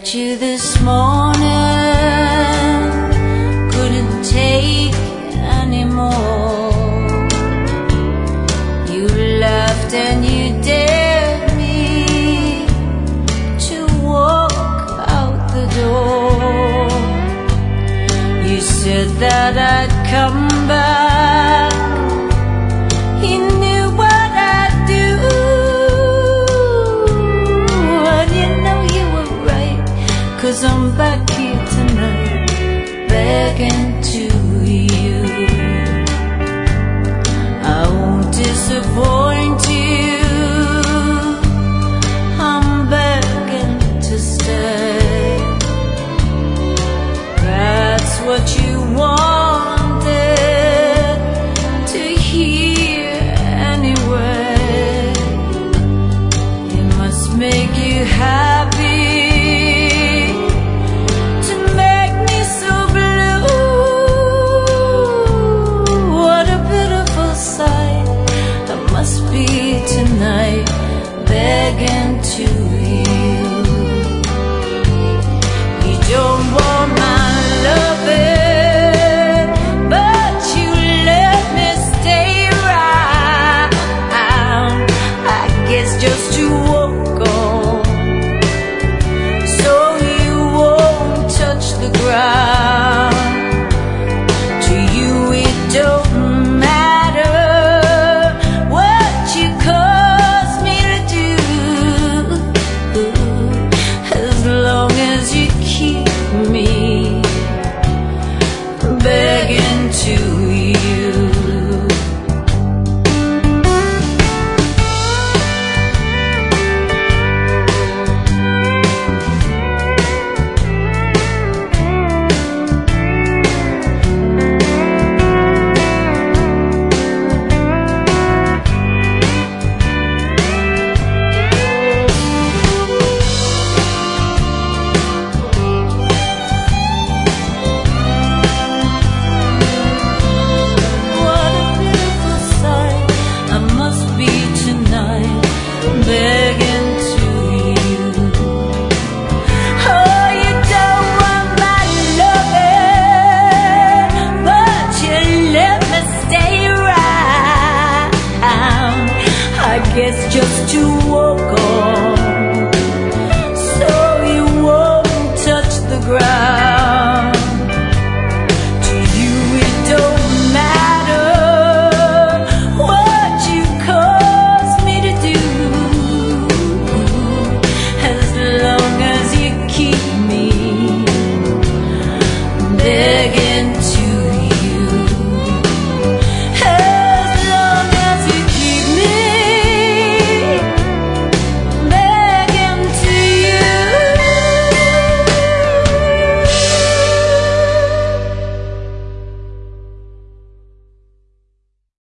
left you this morning, couldn't take anymore. You left and you dared me to walk out the door. You said that I'd come back, you knew what I'd do. But you know you were right, 'cause I'm back